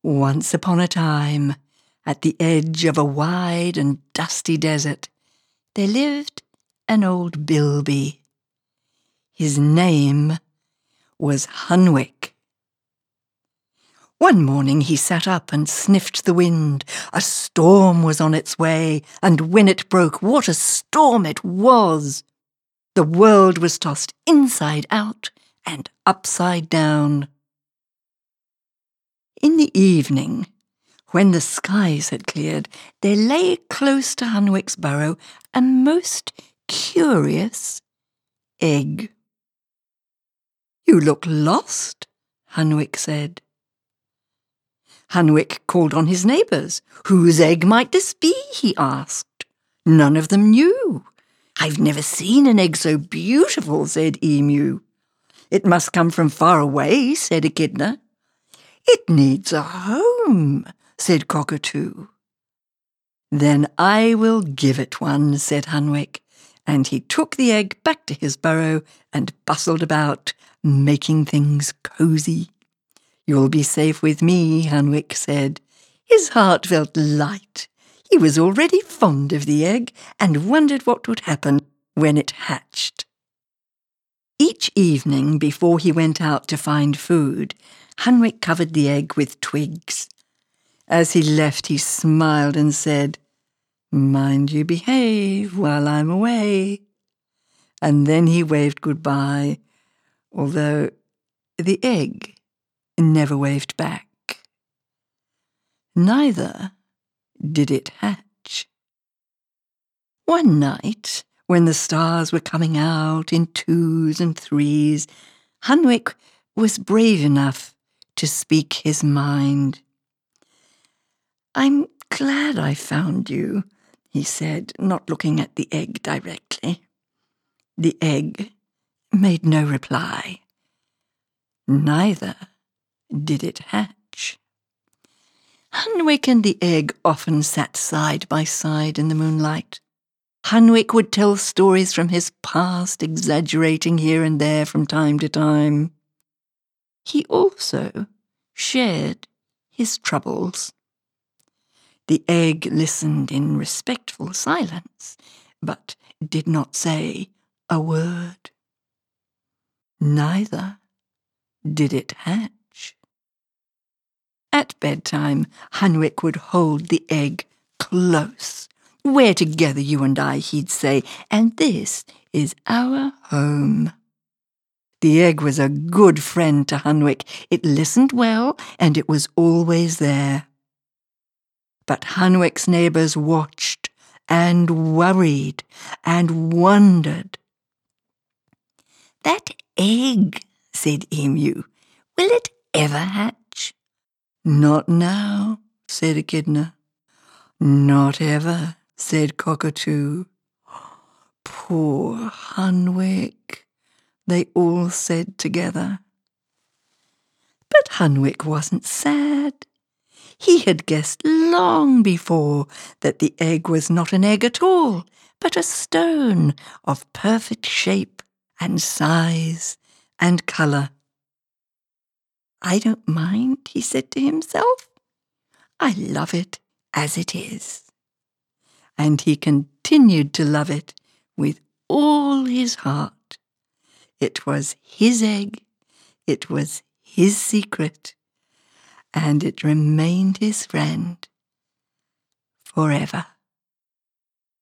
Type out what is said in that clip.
Once upon a time, at the edge of a wide and dusty desert, there lived an old bilby. His name was Hunwick. One morning he sat up and sniffed the wind. A storm was on its way, and when it broke, what a storm it was! The world was tossed inside out and upside down. In the evening, when the skies had cleared, there lay close to Hunwick's burrow a most curious egg. "You look lost," Hunwick said. Hunwick called on his neighbours. "Whose egg might this be?" he asked. None of them knew. "I've never seen an egg so beautiful," said Emu. "It must come from far away," said Echidna. "It needs a home," said Cockatoo. "Then I will give it one," said Hunwick, and he took the egg back to his burrow and bustled about, making things cosy. "You'll be safe with me," Hunwick said. His heart felt light. He was already fond of the egg and wondered what would happen when it hatched. Each evening, before he went out to find food, Hunwick covered the egg with twigs. As he left, he smiled and said, "Mind you behave while I'm away." And then he waved goodbye, although the egg never waved back. Neither did it hatch. One night, when the stars were coming out in 2s and 3s, Hunwick was brave enough to speak his mind. "I'm glad I found you," he said, not looking at the egg directly. The egg made no reply. Neither did it hatch. Hunwick and the egg often sat side by side in the moonlight. Hunwick would tell stories from his past, exaggerating here and there from time to time. He also shared his troubles. The egg listened in respectful silence, but did not say a word. Neither did it hatch. At bedtime, Hunwick would hold the egg close. "We're together, you and I," he'd say, "and this is our home." The egg was a good friend to Hunwick. It listened well, and it was always there. But Hunwick's neighbours watched and worried and wondered. "That egg," said Emu, "will it ever hatch?" "Not now," said Echidna. "Not ever," said Cockatoo. "Poor Hunwick," they all said together. But Hunwick wasn't sad. He had guessed long before that the egg was not an egg at all, but a stone of perfect shape and size and colour. "I don't mind," he said to himself. "I love it as it is." And he continued to love it with all his heart. It was his egg, it was his secret, and it remained his friend forever.